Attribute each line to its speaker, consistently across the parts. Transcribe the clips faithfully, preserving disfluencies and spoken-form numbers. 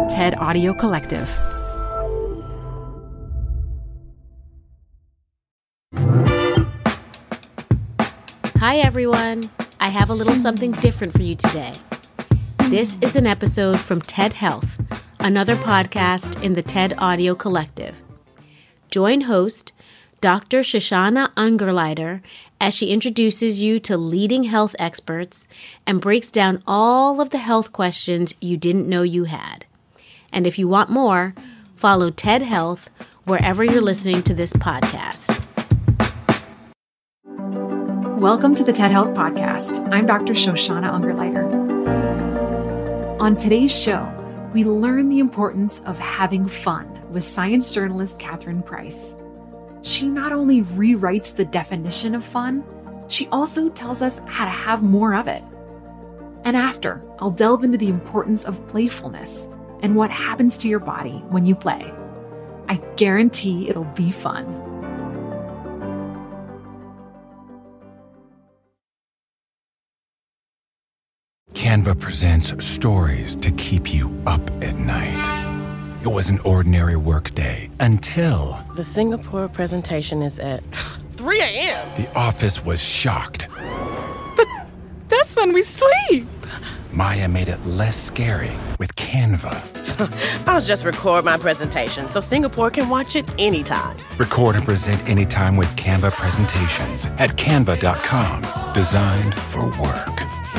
Speaker 1: TED Audio Collective.
Speaker 2: Hi, everyone. I have a little something different for you today. This is an episode from TED Health, another podcast in the TED Audio Collective. Join host Doctor Shoshana Ungerleider as she introduces you to leading health experts and breaks down all of the health questions you didn't know you had. And if you want more, follow TED Health wherever you're listening to this podcast.
Speaker 1: Welcome to the TED Health Podcast. I'm Doctor Shoshana Ungerleider. On today's show, we learn the importance of having fun with science journalist Catherine Price. She not only rewrites the definition of fun, she also tells us how to have more of it. And after, I'll delve into the importance of playfulness and what happens to your body when you play. I guarantee it'll be fun.
Speaker 3: Canva presents stories to keep you up at night. It was an ordinary work day until...
Speaker 4: The Singapore presentation is at three a.m.
Speaker 3: The office was shocked.
Speaker 5: But that's when we sleep.
Speaker 3: Maya made it less scary with Canva.
Speaker 4: I'll just record my presentation so Singapore can watch it anytime.
Speaker 3: Record and present anytime with Canva presentations at canva dot com. Designed for work.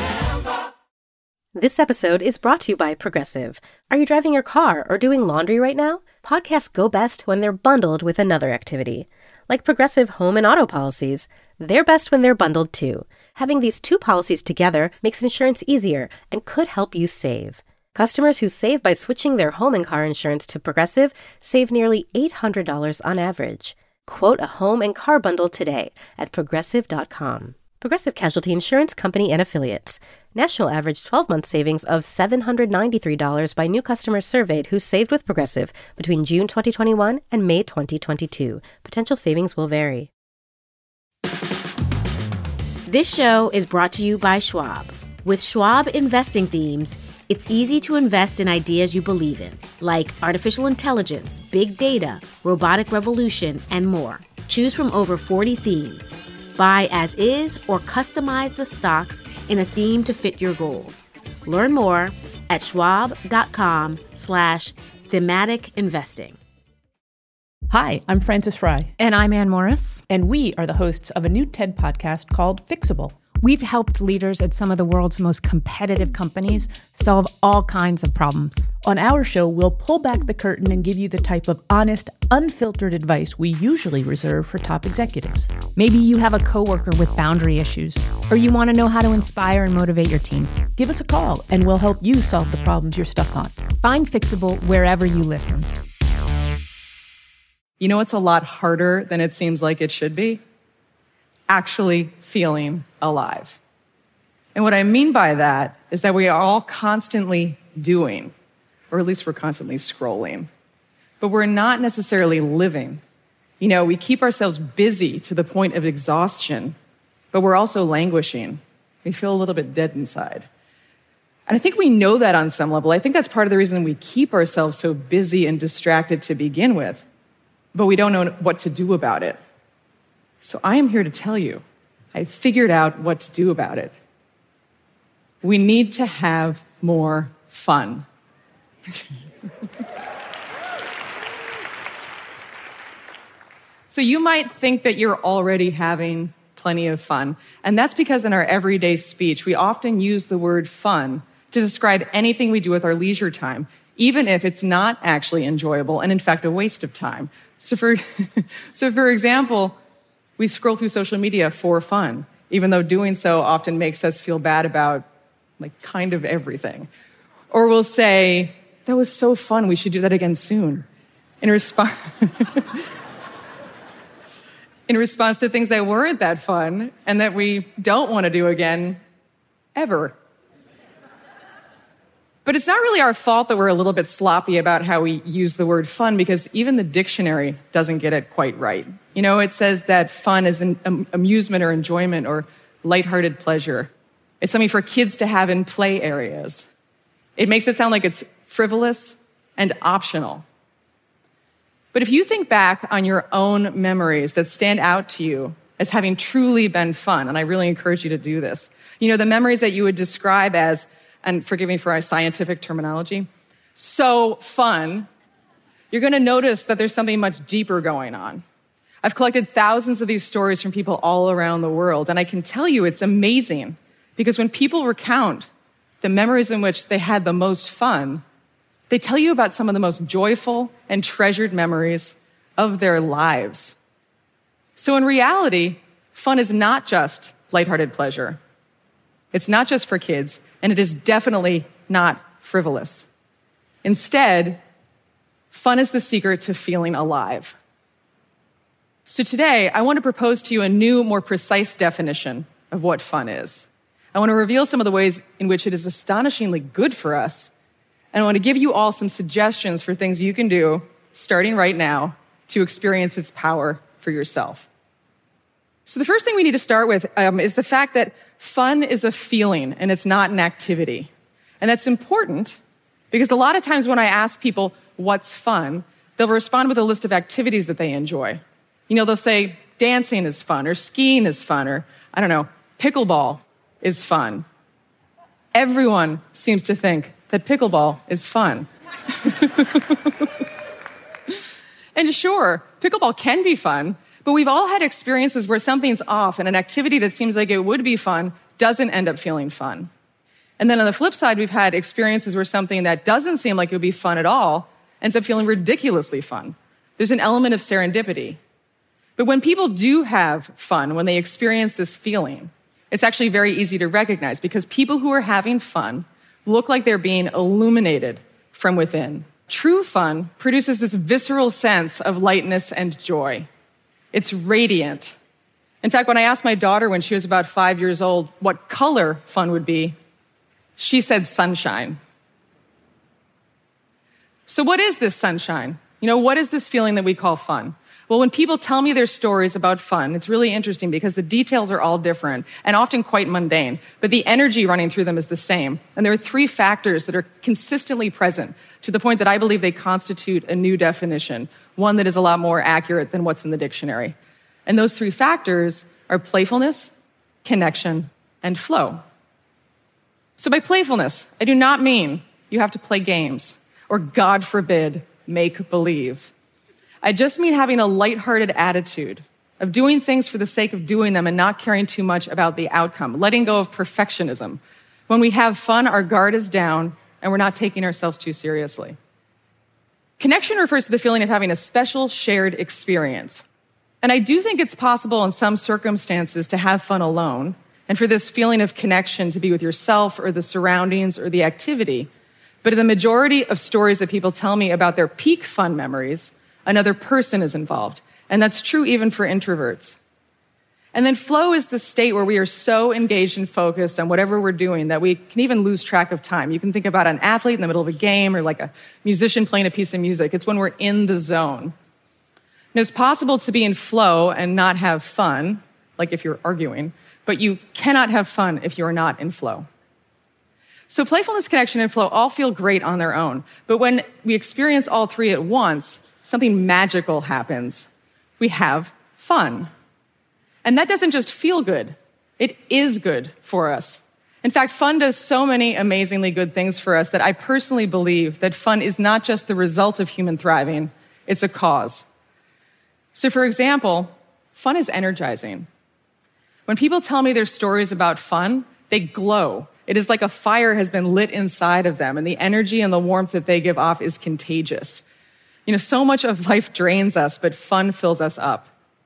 Speaker 2: This episode is brought to you by Progressive. Are you driving your car or doing laundry right now? Podcasts go best when they're bundled with another activity. Like Progressive home and auto policies, they're best when they're bundled too. Having these two policies together makes insurance easier and could help you save. Customers who save by switching their home and car insurance to Progressive save nearly eight hundred dollars on average. Quote a home and car bundle today at progressive dot com. Progressive Casualty Insurance Company and Affiliates. National average twelve-month savings of seven hundred ninety-three dollars by new customers surveyed who saved with Progressive between June twenty twenty-one and May twenty twenty-two. Potential savings will vary. This show is brought to you by Schwab. With Schwab investing themes, it's easy to invest in ideas you believe in, like artificial intelligence, big data, robotic revolution, and more. Choose from over forty themes. Buy as is or customize the stocks in a theme to fit your goals. Learn more at schwab.com slash thematic investing.
Speaker 5: Hi, I'm Frances Fry.
Speaker 1: And I'm Ann Morris.
Speaker 5: And we are the hosts of a new TED podcast called Fixable.
Speaker 1: We've helped leaders at some of the world's most competitive companies solve all kinds of problems.
Speaker 5: On our show, we'll pull back the curtain and give you the type of honest, unfiltered advice we usually reserve for top executives.
Speaker 1: Maybe you have a coworker with boundary issues, or you want to know how to inspire and motivate your team.
Speaker 5: Give us a call, and we'll help you solve the problems you're stuck on.
Speaker 1: Find Fixable wherever you listen.
Speaker 6: You know what's a lot harder than it seems like it should be? Actually feeling alive. And what I mean by that is that we are all constantly doing, or at least we're constantly scrolling, but we're not necessarily living. You know, we keep ourselves busy to the point of exhaustion, but we're also languishing. We feel a little bit dead inside. And I think we know that on some level. I think that's part of the reason we keep ourselves so busy and distracted to begin with, but we don't know what to do about it. So I am here to tell you, I figured out what to do about it. We need to have more fun. So you might think that you're already having plenty of fun. And that's because in our everyday speech, we often use the word fun to describe anything we do with our leisure time, even if it's not actually enjoyable and in fact a waste of time. So for, so for example, we scroll through social media for fun, even though doing so often makes us feel bad about, like, kind of everything. Or we'll say, that was so fun, we should do that again soon. In response, in response to things that weren't that fun and that we don't want to do again, ever. But it's not really our fault that we're a little bit sloppy about how we use the word fun, because even the dictionary doesn't get it quite right. You know, it says that fun is an um, amusement or enjoyment or lighthearted pleasure. It's something for kids to have in play areas. It makes it sound like it's frivolous, and optional. But if you think back on your own memories that stand out to you as having truly been fun, and I really encourage you to do this, you know, the memories that you would describe as, and forgive me for our scientific terminology, so fun, you're going to notice that there's something much deeper going on. I've collected thousands of these stories from people all around the world, and I can tell you it's amazing because when people recount the memories in which they had the most fun, they tell you about some of the most joyful and treasured memories of their lives. So in reality, fun is not just lighthearted pleasure. It's not just for kids, and it is definitely not frivolous. Instead, fun is the secret to feeling alive. So today, I want to propose to you a new, more precise definition of what fun is. I want to reveal some of the ways in which it is astonishingly good for us, and I want to give you all some suggestions for things you can do, starting right now, to experience its power for yourself. So the first thing we need to start with um, is the fact that fun is a feeling, and it's not an activity. And that's important because a lot of times when I ask people what's fun, they'll respond with a list of activities that they enjoy. You know, they'll say dancing is fun, or skiing is fun, or, I don't know, pickleball is fun. Everyone seems to think that pickleball is fun. And sure, pickleball can be fun, but we've all had experiences where something's off and an activity that seems like it would be fun doesn't end up feeling fun. And then on the flip side, we've had experiences where something that doesn't seem like it would be fun at all ends up feeling ridiculously fun. There's an element of serendipity. But when people do have fun, when they experience this feeling, it's actually very easy to recognize because people who are having fun look like they're being illuminated from within. True fun produces this visceral sense of lightness and joy. It's radiant. In fact, when I asked my daughter when she was about five years old what color fun would be, she said sunshine. So what is this sunshine? You know, what is this feeling that we call fun? Well, when people tell me their stories about fun, it's really interesting because the details are all different and often quite mundane, but the energy running through them is the same. And there are three factors that are consistently present to the point that I believe they constitute a new definition, one that is a lot more accurate than what's in the dictionary. And those three factors are playfulness, connection, and flow. So by playfulness, I do not mean you have to play games or, God forbid, make believe. I just mean having a lighthearted attitude of doing things for the sake of doing them and not caring too much about the outcome, letting go of perfectionism. When we have fun, our guard is down and we're not taking ourselves too seriously. Connection refers to the feeling of having a special shared experience. And I do think it's possible in some circumstances to have fun alone and for this feeling of connection to be with yourself or the surroundings or the activity. But in the majority of stories that people tell me about their peak fun memories, another person is involved. And that's true even for introverts. And then flow is the state where we are so engaged and focused on whatever we're doing that we can even lose track of time. You can think about an athlete in the middle of a game or like a musician playing a piece of music. It's when we're in the zone. And it's possible to be in flow and not have fun, like if you're arguing, but you cannot have fun if you're not in flow. So playfulness, connection, and flow all feel great on their own. But when we experience all three at once, something magical happens. We have fun. And that doesn't just feel good. It is good for us. In fact, fun does so many amazingly good things for us that I personally believe that fun is not just the result of human thriving, it's a cause. So for example, fun is energizing. When people tell me their stories about fun, they glow. It is like a fire has been lit inside of them, and the energy and the warmth that they give off is contagious. You know, so much of life drains us, but fun fills us up.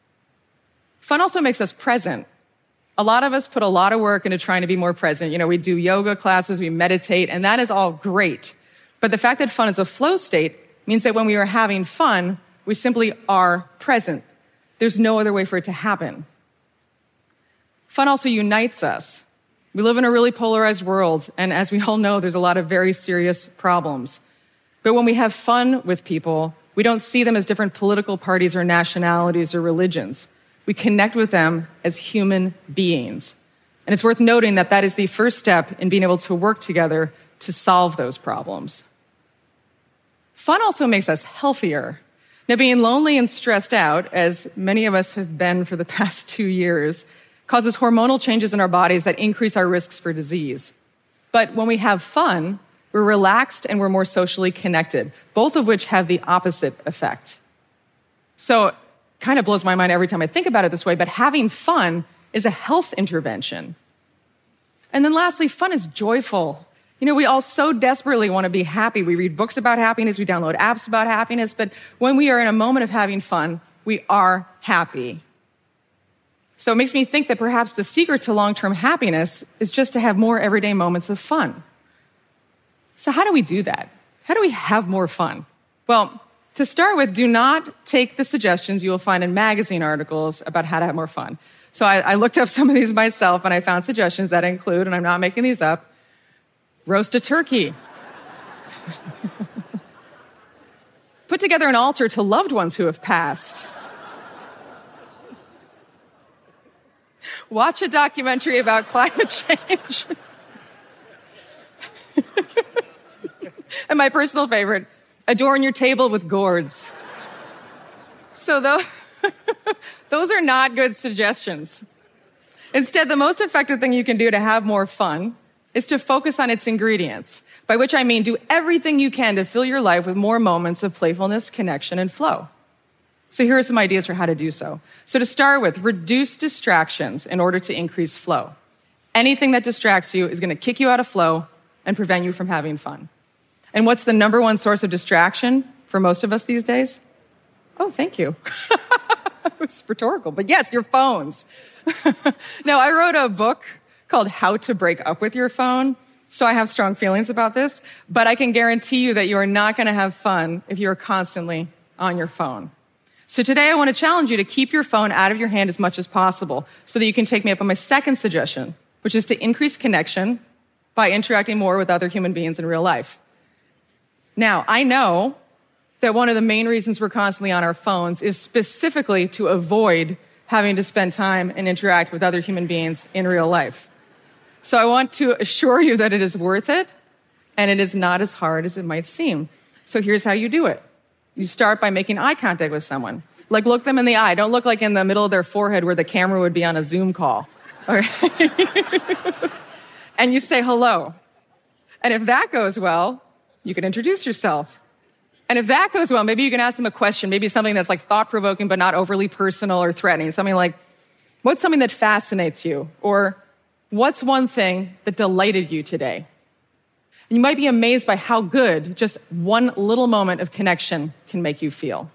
Speaker 6: Fun also makes us present. A lot of us put a lot of work into trying to be more present. You know, we do yoga classes, we meditate, and that is all great. But the fact that fun is a flow state means that when we are having fun, we simply are present. There's no other way for it to happen. Fun also unites us. We live in a really polarized world, and as we all know, there's a lot of very serious problems. But when we have fun with people, we don't see them as different political parties or nationalities or religions. We connect with them as human beings. And it's worth noting that that is the first step in being able to work together to solve those problems. Fun also makes us healthier. Now, being lonely and stressed out, as many of us have been for the past two years, causes hormonal changes in our bodies that increase our risks for disease. But when we have fun, we're relaxed and we're more socially connected, both of which have the opposite effect. So it kind of blows my mind every time I think about it this way, but having fun is a health intervention. And then lastly, fun is joyful. You know, we all so desperately want to be happy. We read books about happiness, we download apps about happiness, but when we are in a moment of having fun, we are happy. So it makes me think that perhaps the secret to long-term happiness is just to have more everyday moments of fun. So how do we do that? How do we have more fun? Well, to start with, do not take the suggestions you will find in magazine articles about how to have more fun. So I, I looked up some of these myself, and I found suggestions that include, and I'm not making these up, roast a turkey. Put together an altar to loved ones who have passed. Watch a documentary about climate change. And my personal favorite, adorn your table with gourds. So those, those are not good suggestions. Instead, the most effective thing you can do to have more fun is to focus on its ingredients, by which I mean do everything you can to fill your life with more moments of playfulness, connection, and flow. So here are some ideas for how to do so. So to start with, reduce distractions in order to increase flow. Anything that distracts you is going to kick you out of flow and prevent you from having fun. And what's the number one source of distraction for most of us these days? Oh, thank you. It's rhetorical, but yes, your phones. Now, I wrote a book called How to Break Up with Your Phone, so I have strong feelings about this, but I can guarantee you that you are not going to have fun if you are constantly on your phone. So today I want to challenge you to keep your phone out of your hand as much as possible so that you can take me up on my second suggestion, which is to increase connection by interacting more with other human beings in real life. Now, I know that one of the main reasons we're constantly on our phones is specifically to avoid having to spend time and interact with other human beings in real life. So I want to assure you that it is worth it, and it is not as hard as it might seem. So here's how you do it. You start by making eye contact with someone. Like, look them in the eye. Don't look like in the middle of their forehead where the camera would be on a Zoom call. Okay? And you say hello. And if that goes well, you can introduce yourself. And if that goes well, maybe you can ask them a question, maybe something that's like thought-provoking but not overly personal or threatening. Something like, what's something that fascinates you? Or what's one thing that delighted you today? And you might be amazed by how good just one little moment of connection can make you feel.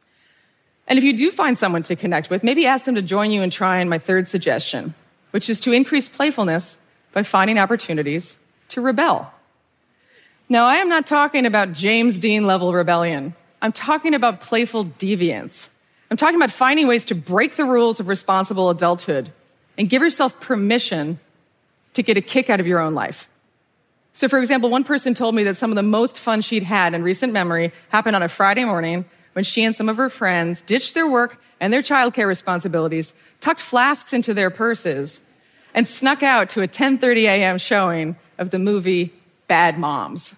Speaker 6: And if you do find someone to connect with, maybe ask them to join you in trying my third suggestion, which is to increase playfulness by finding opportunities to rebel. Now, I am not talking about James Dean level rebellion. I'm talking about playful deviance. I'm talking about finding ways to break the rules of responsible adulthood and give yourself permission to get a kick out of your own life. So, for example, one person told me that some of the most fun she'd had in recent memory happened on a Friday morning when she and some of her friends ditched their work and their childcare responsibilities, tucked flasks into their purses, and snuck out to a ten thirty a.m. showing of the movie Bad Moms.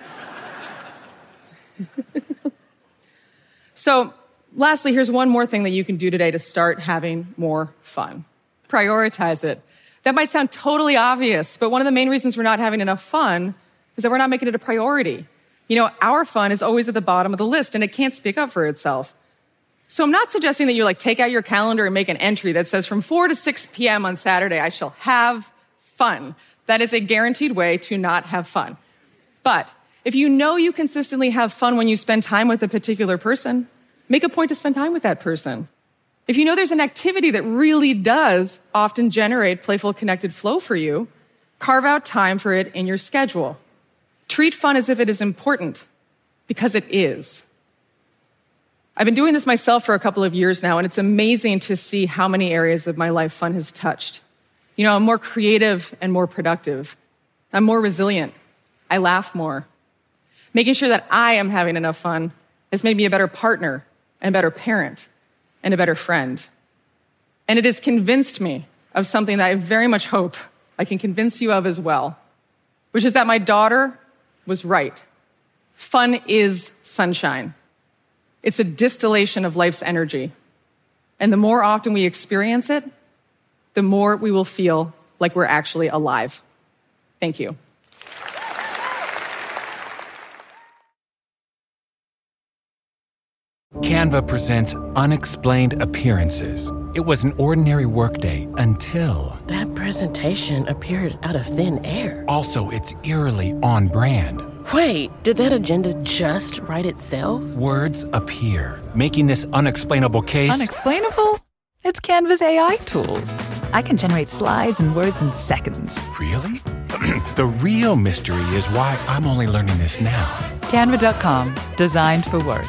Speaker 6: So, lastly, here's one more thing that you can do today to start having more fun. Prioritize it. That might sound totally obvious, but one of the main reasons we're not having enough fun is that we're not making it a priority. You know, our fun is always at the bottom of the list, and it can't speak up for itself. So I'm not suggesting that you like take out your calendar and make an entry that says from four to six p.m. on Saturday, I shall have fun. That is a guaranteed way to not have fun. But if you know you consistently have fun when you spend time with a particular person, make a point to spend time with that person. If you know there's an activity that really does often generate playful, connected flow for you, carve out time for it in your schedule. Treat fun as if it is important, because it is. I've been doing this myself for a couple of years now, and it's amazing to see how many areas of my life fun has touched. You know, I'm more creative and more productive. I'm more resilient. I laugh more. Making sure that I am having enough fun has made me a better partner and a better parent and a better friend. And it has convinced me of something that I very much hope I can convince you of as well, which is that my daughter was right. Fun is sunshine. It's a distillation of life's energy. And the more often we experience it, the more we will feel like we're actually alive. Thank you.
Speaker 3: Canva presents Unexplained Appearances. It was an ordinary workday until...
Speaker 4: That presentation appeared out of thin air.
Speaker 3: Also, it's eerily on brand.
Speaker 4: Wait, did that agenda just write itself?
Speaker 3: Words appear, making this unexplainable case...
Speaker 7: Unexplainable? It's Canva's A I tools. I can generate slides and words in seconds.
Speaker 3: Really? The real mystery is why I'm only learning this now.
Speaker 7: Canva dot com, designed for work.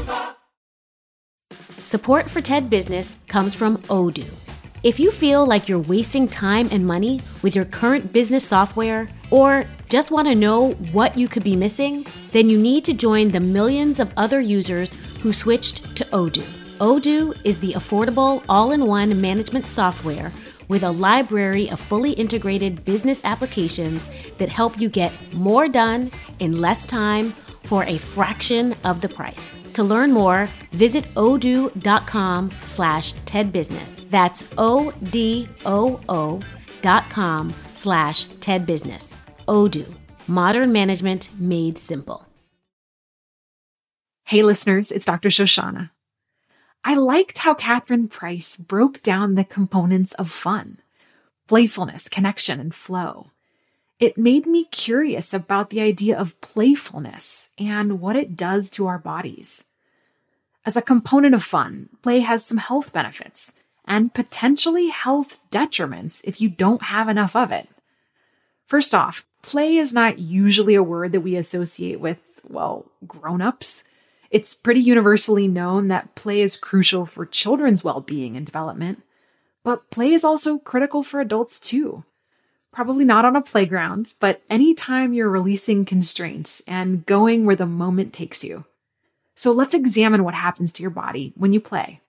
Speaker 2: Support for TED Business comes from Odoo. If you feel like you're wasting time and money with your current business software, or just want to know what you could be missing, then you need to join the millions of other users who switched to Odoo. Odoo is the affordable all-in-one management software with a library of fully integrated business applications that help you get more done in less time for a fraction of the price. To learn more, visit odoo.com slash tedbusiness. That's O-D-O-O dot com slash tedbusiness. Odoo, modern management made simple.
Speaker 1: Hey listeners, it's Doctor Shoshana. I liked how Catherine Price broke down the components of fun, playfulness, connection, and flow. It made me curious about the idea of playfulness and what it does to our bodies. As a component of fun, play has some health benefits and potentially health detriments if you don't have enough of it. First off, play is not usually a word that we associate with, well, grown-ups. It's pretty universally known that play is crucial for children's well-being and development, but play is also critical for adults too. Probably not on a playground, but anytime you're releasing constraints and going where the moment takes you. So let's examine what happens to your body when you play.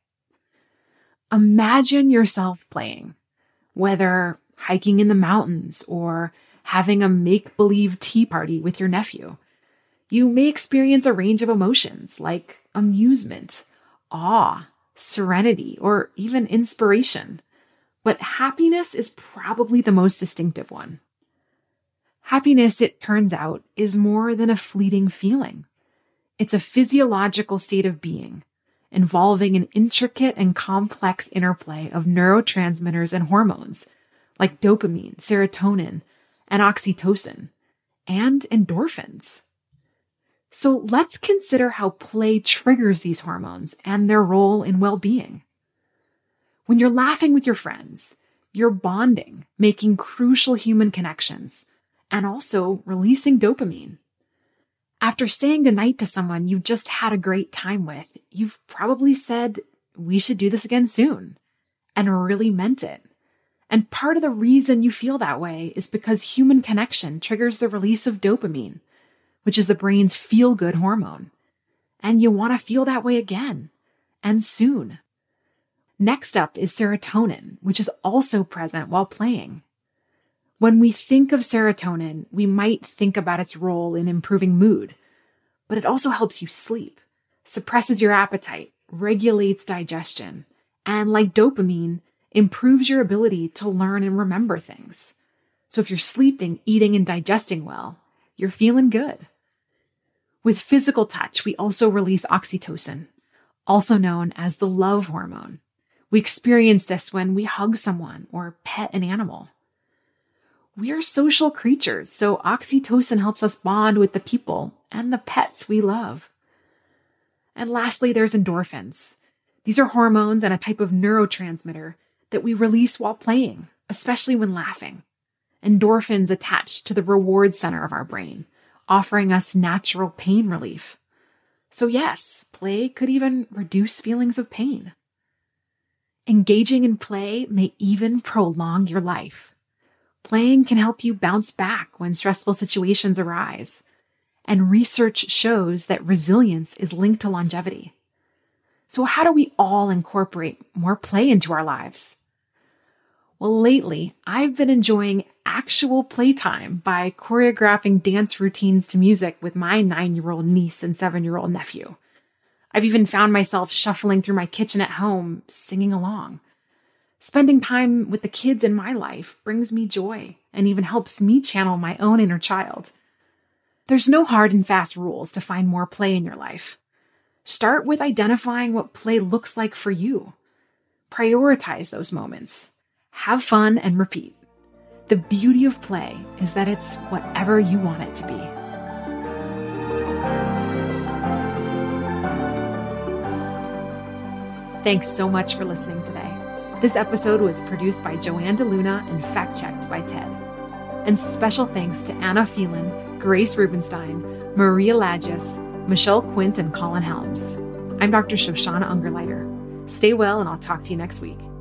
Speaker 1: Imagine yourself playing, whether hiking in the mountains or having a make-believe tea party with your nephew. You may experience a range of emotions like amusement, awe, serenity, or even inspiration. But happiness is probably the most distinctive one. Happiness, it turns out, is more than a fleeting feeling. It's a physiological state of being, involving an intricate and complex interplay of neurotransmitters and hormones, like dopamine, serotonin, and oxytocin, and endorphins. So let's consider how play triggers these hormones and their role in well-being. When you're laughing with your friends, you're bonding, making crucial human connections, and also releasing dopamine. After saying goodnight to someone you just had a great time with, you've probably said, "We should do this again soon," and really meant it. And part of the reason you feel that way is because human connection triggers the release of dopamine, which is the brain's feel-good hormone. And you want to feel that way again, and soon. Next up is serotonin, which is also present while playing. When we think of serotonin, we might think about its role in improving mood, but it also helps you sleep, suppresses your appetite, regulates digestion, and like dopamine, improves your ability to learn and remember things. So if you're sleeping, eating, and digesting well, you're feeling good. With physical touch, we also release oxytocin, also known as the love hormone. We experience this when we hug someone or pet an animal. We are social creatures, so oxytocin helps us bond with the people and the pets we love. And lastly, there's endorphins. These are hormones and a type of neurotransmitter that we release while playing, especially when laughing. Endorphins attach to the reward center of our brain, offering us natural pain relief. So yes, play could even reduce feelings of pain. Engaging in play may even prolong your life. Playing can help you bounce back when stressful situations arise, and research shows that resilience is linked to longevity. So how do we all incorporate more play into our lives? Well, lately, I've been enjoying actual playtime by choreographing dance routines to music with my nine-year-old niece and seven-year-old nephew. I've even found myself shuffling through my kitchen at home, singing along. Spending time with the kids in my life brings me joy and even helps me channel my own inner child. There's no hard and fast rules to find more play in your life. Start with identifying what play looks like for you. Prioritize those moments. Have fun and repeat. The beauty of play is that it's whatever you want it to be. Thanks so much for listening today. This episode was produced by Joanne DeLuna and fact-checked by Ted. And special thanks to Anna Phelan, Grace Rubenstein, Maria Lagis, Michelle Quint, and Colin Helms. I'm Doctor Shoshana Ungerleider. Stay well, and I'll talk to you next week.